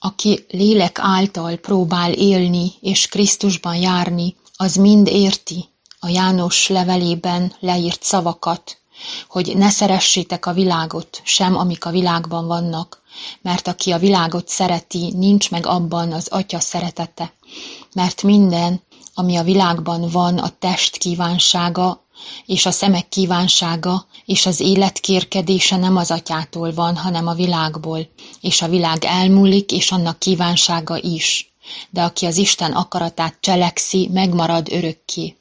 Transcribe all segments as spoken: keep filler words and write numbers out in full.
aki lélek által próbál élni és Krisztusban járni, az mind érti a János levelében leírt szavakat, hogy ne szeressétek a világot, sem amik a világban vannak, mert aki a világot szereti, nincs meg abban az Atya szeretete. Mert minden, ami a világban van, a test kívánsága, és a szemek kívánsága, és az élet kérkedése nem az Atyától van, hanem a világból, és a világ elmúlik, és annak kívánsága is. De aki az Isten akaratát cselekszi, megmarad örökké.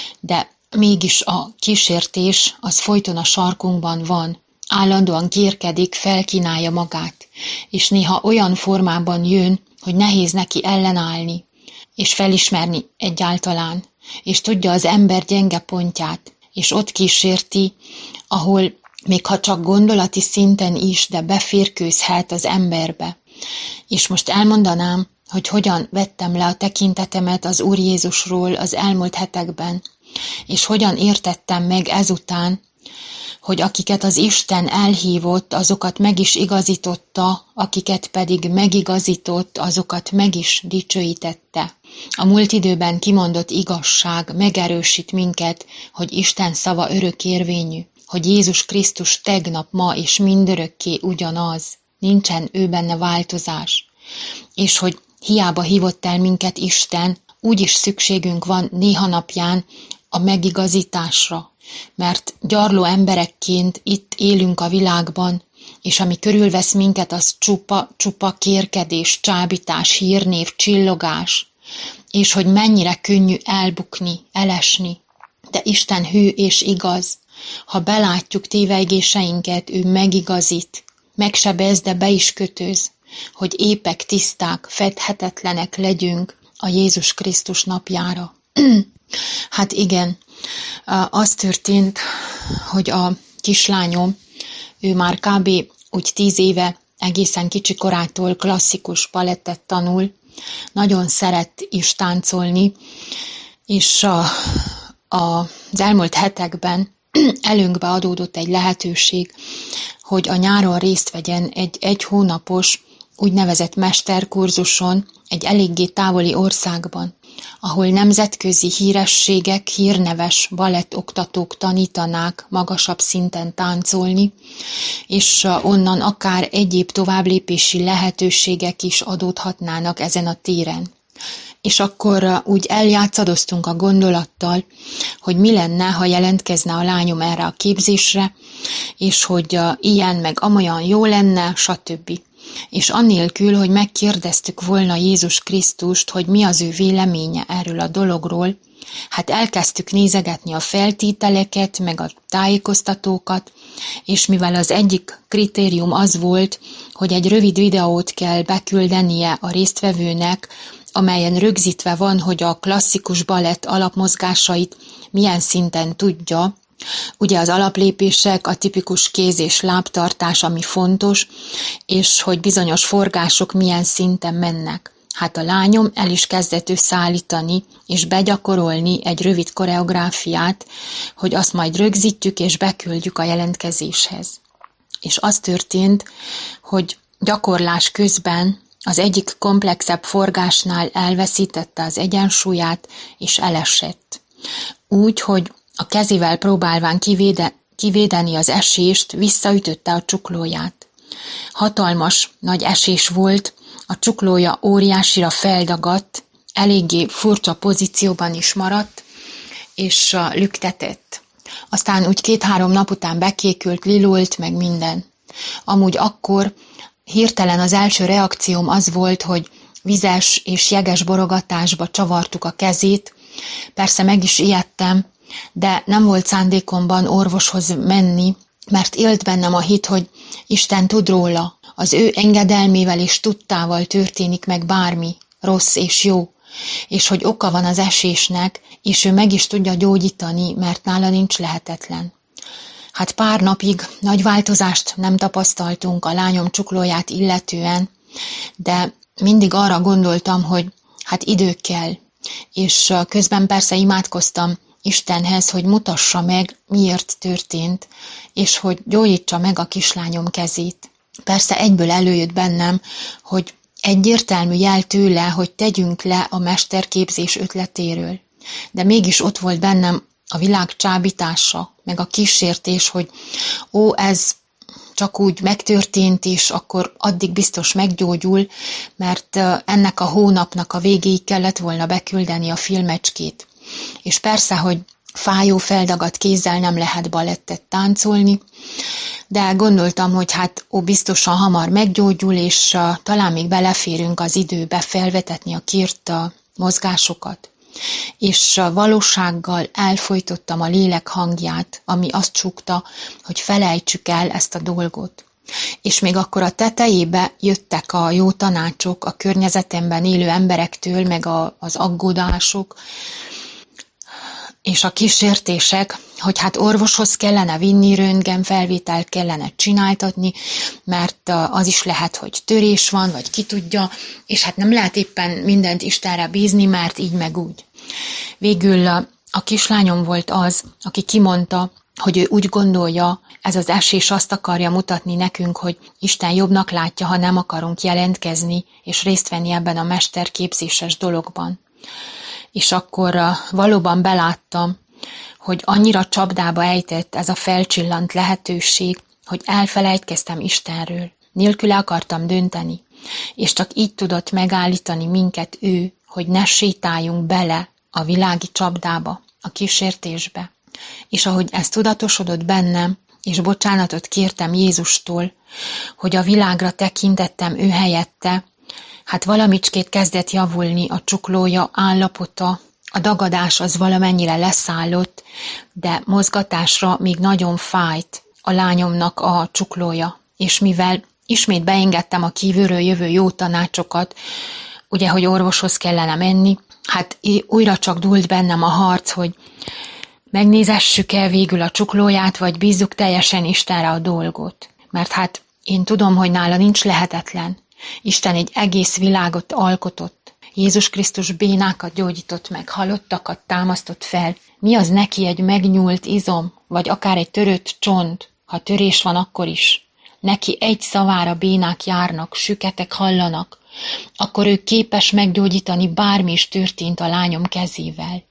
De mégis a kísértés az folyton a sarkunkban van, állandóan kérkedik, felkínálja magát, és néha olyan formában jön, hogy nehéz neki ellenállni, és felismerni egyáltalán, és tudja az ember gyenge pontját, és ott kísérti, ahol még ha csak gondolati szinten is, de beférkőzhet az emberbe. És most elmondanám, hogy hogyan vettem le a tekintetemet az Úr Jézusról az elmúlt hetekben, és hogyan értettem meg ezután, hogy akiket az Isten elhívott, azokat meg is igazította, akiket pedig megigazított, azokat meg is dicsőítette. A múlt időben kimondott igazság megerősít minket, hogy Isten szava örökérvényű, hogy Jézus Krisztus tegnap, ma és mindörökké ugyanaz, nincsen ő benne változás, és hogy hiába hívott el minket Isten, úgyis szükségünk van néha napján a megigazításra, mert gyarló emberekként itt élünk a világban, és ami körülvesz minket, az csupa, csupa kérkedés, csábítás, hírnév, csillogás, és hogy mennyire könnyű elbukni, elesni. De Isten hű és igaz. Ha belátjuk tévejgéseinket, ő megigazít, megsebez, de be is kötöz, hogy épek, tiszták, fedhetetlenek legyünk a Jézus Krisztus napjára. Hát igen, az történt, hogy a kislányom, ő már kb. Úgy tíz éve, egészen kicsi korától klasszikus balettet tanul, nagyon szeret is táncolni, és a, a, az elmúlt hetekben előnkbe adódott egy lehetőség, hogy a nyáron részt vegyen egy egy hónapos úgynevezett mesterkurzuson egy eléggé távoli országban, ahol nemzetközi hírességek, hírneves balettoktatók tanítanák magasabb szinten táncolni, és onnan akár egyéb továbblépési lehetőségek is adódhatnának ezen a téren. És akkor úgy eljátszadoztunk a gondolattal, hogy mi lenne, ha jelentkezne a lányom erre a képzésre, és hogy ilyen meg amolyan jó lenne, stb. És annélkül, hogy megkérdeztük volna Jézus Krisztust, hogy mi az ő véleménye erről a dologról, hát elkezdtük nézegetni a feltételeket, meg a tájékoztatókat, és mivel az egyik kritérium az volt, hogy egy rövid videót kell beküldenie a résztvevőnek, amelyen rögzítve van, hogy a klasszikus balett alapmozgásait milyen szinten tudja, ugye az alaplépések, a tipikus kéz- és lábtartás, ami fontos, és hogy bizonyos forgások milyen szinten mennek. Hát a lányom el is kezdett összeállítani és begyakorolni egy rövid koreográfiát, hogy azt majd rögzítjük és beküldjük a jelentkezéshez. És az történt, hogy gyakorlás közben az egyik komplexebb forgásnál elveszítette az egyensúlyát és elesett. Úgy, hogy a kezével próbálván kivéde, kivédeni az esést, visszaütötte a csuklóját. Hatalmas, nagy esés volt, a csuklója óriásira feldagadt, eléggé furcsa pozícióban is maradt, és lüktetett. Aztán úgy két-három nap után bekékült, lilult, meg minden. Amúgy akkor hirtelen az első reakcióm az volt, hogy vizes és jeges borogatásba csavartuk a kezét. Persze meg is ijedtem, de nem volt szándékomban orvoshoz menni, mert élt bennem a hit, hogy Isten tud róla, az ő engedelmével és tudtával történik meg bármi, rossz és jó, és hogy oka van az esésnek, és ő meg is tudja gyógyítani, mert nála nincs lehetetlen. Hát pár napig nagy változást nem tapasztaltunk a lányom csuklóját illetően, de mindig arra gondoltam, hogy hát idő kell, és közben persze imádkoztam Istenhez, hogy mutassa meg, miért történt, és hogy gyógyítsa meg a kislányom kezét. Persze egyből előjött bennem, hogy egyértelmű jel tőle, hogy tegyünk le a mesterképzés ötletéről. De mégis ott volt bennem a világ csábítása, meg a kísértés, hogy ó, ez csak úgy megtörtént, és akkor addig biztos meggyógyul, mert ennek a hónapnak a végéig kellett volna beküldeni a filmecskét. És persze, hogy fájó, feldagadt kézzel nem lehet balettet táncolni, de gondoltam, hogy hát ó, biztosan hamar meggyógyul, és uh, talán még beleférünk az időbe felvetetni a kírt uh, mozgásokat. És uh, valósággal elfojtottam a lélek hangját, ami azt súgta, hogy felejtsük el ezt a dolgot. És még akkor a tetejébe jöttek a jó tanácsok a környezetemben élő emberektől, meg a, az aggódások, és a kísértések, hogy hát orvoshoz kellene vinni, röntgenfelvételt kellene csináltatni, mert az is lehet, hogy törés van, vagy ki tudja, és hát nem lehet éppen mindent Istenre bízni, mert így meg úgy. Végül a kislányom volt az, aki kimondta, hogy ő úgy gondolja, ez az esés azt akarja mutatni nekünk, hogy Isten jobbnak látja, ha nem akarunk jelentkezni, és részt venni ebben a mesterképzéses dologban. És akkor uh, valóban beláttam, hogy annyira csapdába ejtett ez a felcsillant lehetőség, hogy elfelejtkeztem Istenről. Nélküle akartam dönteni, és csak így tudott megállítani minket ő, hogy ne sétáljunk bele a világi csapdába, a kísértésbe. És ahogy ez tudatosodott bennem, és bocsánatot kértem Jézustól, hogy a világra tekintettem ő helyette, hát valamicskét kezdett javulni a csuklója állapota, a dagadás az valamennyire leszállott, de mozgatásra még nagyon fájt a lányomnak a csuklója. És mivel ismét beengedtem a kívülről jövő jó tanácsokat, ugye, hogy orvoshoz kellene menni, hát újra csak dúlt bennem a harc, hogy megnézessük-e végül a csuklóját, vagy bízzuk teljesen Istenre a dolgot. Mert hát én tudom, hogy nála nincs lehetetlen. Isten egy egész világot alkotott. Jézus Krisztus bénákat gyógyított meg, halottakat támasztott fel. Mi az neki egy megnyúlt izom, vagy akár egy törött csont, ha törés van akkor is? Neki egy szavára bénák járnak, süketek hallanak, akkor ő képes meggyógyítani, bármi is történt a lányom kezével.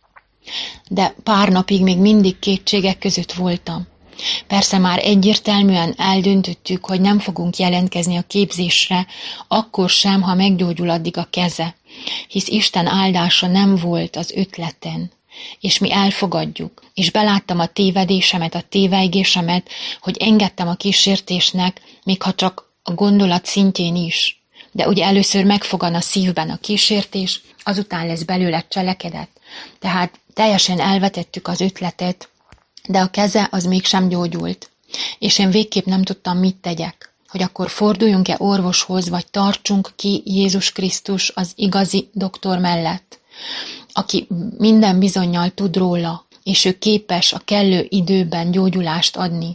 De pár napig még mindig kétségek között voltam. Persze már egyértelműen eldöntöttük, hogy nem fogunk jelentkezni a képzésre, akkor sem, ha meggyógyul addig a keze, hisz Isten áldása nem volt az ötleten, és mi elfogadjuk, és beláttam a tévedésemet, a tévejgésemet, hogy engedtem a kísértésnek, még ha csak a gondolat szintjén is. De ugye először megfogan a szívben a kísértés, azután lesz belőle cselekedet. Tehát teljesen elvetettük az ötletet, de a keze az mégsem gyógyult, és én végképp nem tudtam, mit tegyek, hogy akkor forduljunk-e orvoshoz, vagy tartsunk ki Jézus Krisztus az igazi doktor mellett, aki minden bizonnyal tud róla, és ő képes a kellő időben gyógyulást adni.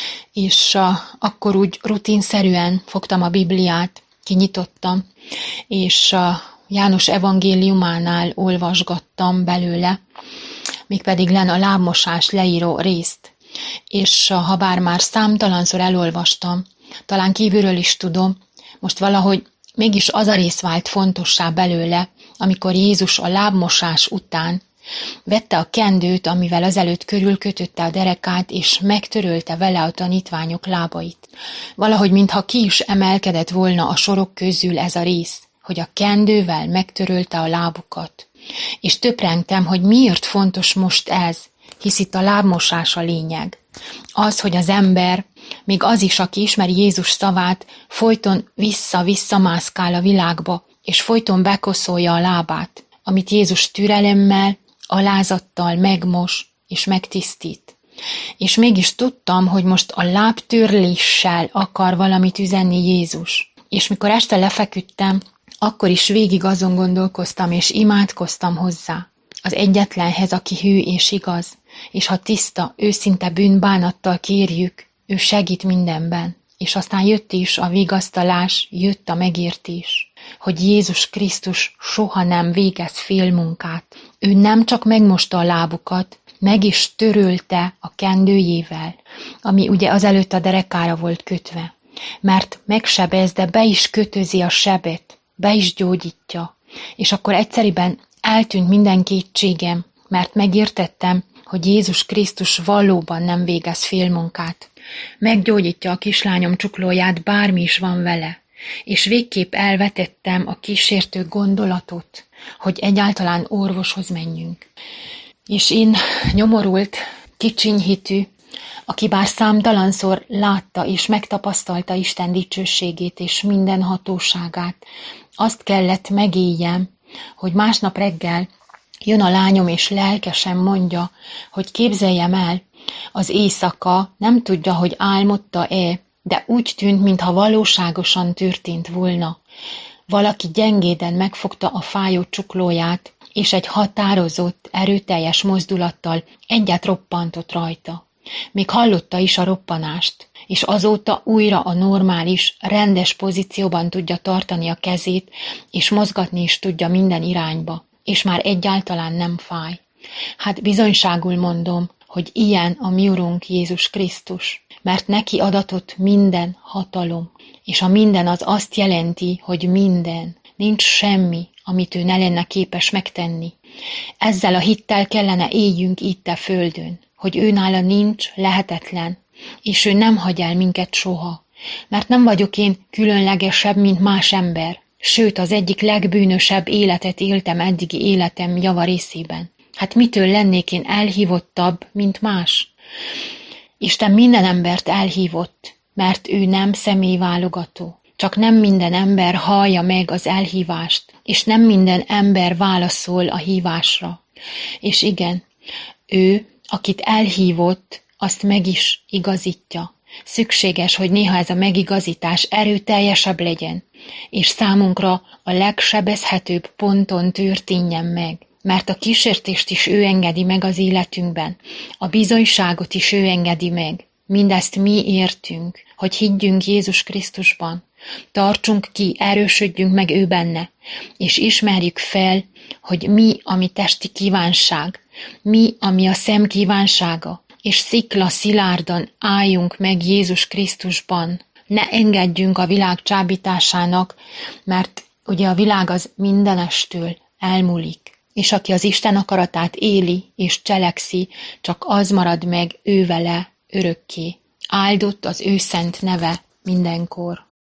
És uh, akkor úgy rutinszerűen fogtam a Bibliát, kinyitottam, és uh, János evangéliumánál olvasgattam belőle, mégpedig len a lábmosás leíró részt. És uh, ha bár már számtalanszor elolvastam, talán kívülről is tudom, most valahogy mégis az a rész vált fontossá belőle, amikor Jézus a lábmosás után vette a kendőt, amivel azelőtt körülkötötte a derekát, és megtörölte vele a tanítványok lábait. Valahogy mintha ki is emelkedett volna a sorok közül ez a rész, hogy a kendővel megtörölte a lábukat. És töprengtem, hogy miért fontos most ez, hisz itt a lábmosás a lényeg. Az, hogy az ember, még az is, aki ismeri Jézus szavát, folyton vissza-vissza mászkál a világba, és folyton bekoszolja a lábát, amit Jézus türelemmel, alázattal megmos és megtisztít. És mégis tudtam, hogy most a lábtörléssel akar valamit üzenni Jézus. És mikor este lefeküdtem, akkor is végig azon gondolkoztam, és imádkoztam hozzá. Az egyetlenhez, aki hű és igaz, és ha tiszta, őszinte bűnbánattal kérjük, ő segít mindenben. És aztán jött is a vigasztalás, jött a megértés, hogy Jézus Krisztus soha nem végez félmunkát. Ő nem csak megmosta a lábukat, meg is törölte a kendőjével, ami ugye azelőtt a derekára volt kötve. Mert megsebez, de be is kötözi a sebet, be is gyógyítja, és akkor egyszeriben eltűnt minden kétségem, mert megértettem, hogy Jézus Krisztus valóban nem végez félmunkát. Meggyógyítja a kislányom csuklóját, bármi is van vele, és végképp elvetettem a kísértő gondolatot, hogy egyáltalán orvoshoz menjünk. És én nyomorult, kicsinyhitű, aki bár számtalanszor látta és megtapasztalta Isten dicsőségét és minden hatóságát, azt kellett megéljem, hogy másnap reggel jön a lányom és lelkesen mondja, hogy képzeljem el, az éjszaka nem tudja, hogy álmodta-e, de úgy tűnt, mintha valóságosan történt volna. Valaki gyengéden megfogta a fájó csuklóját, és egy határozott, erőteljes mozdulattal egyet roppantott rajta. Még hallotta is a roppanást, és azóta újra a normális, rendes pozícióban tudja tartani a kezét, és mozgatni is tudja minden irányba, és már egyáltalán nem fáj. Hát bizonyságul mondom, hogy ilyen a mi Urunk Jézus Krisztus, mert neki adatott minden hatalom, és a minden az azt jelenti, hogy minden, nincs semmi, amit ő ne lenne képes megtenni. Ezzel a hittel kellene éljünk itt a földön, hogy őnála nincs lehetetlen, és ő nem hagy el minket soha, mert nem vagyok én különlegesebb, mint más ember, sőt az egyik legbűnösebb életet éltem eddigi életem javarészében. Hát mitől lennék én elhívottabb, mint más? Isten minden embert elhívott, mert ő nem személyválogató. Csak nem minden ember hallja meg az elhívást, és nem minden ember válaszol a hívásra. És igen, ő, akit elhívott, azt meg is igazítja. Szükséges, hogy néha ez a megigazítás erőteljesebb legyen, és számunkra a legsebezhetőbb ponton történjen meg. Mert a kísértést is ő engedi meg az életünkben, a bizonyságot is ő engedi meg. Mindezt mi értünk, hogy higgyünk Jézus Krisztusban, tartsunk ki, erősödjünk meg ő benne, és ismerjük fel, hogy mi a mi testi kívánság, mi a mi a szem kívánsága, és szikla szilárdan álljunk meg Jézus Krisztusban. Ne engedjünk a világ csábításának, mert ugye a világ az mindenestől elmúlik, és aki az Isten akaratát éli és cselekszi, csak az marad meg ő vele örökké. Áldott az ő szent neve mindenkor.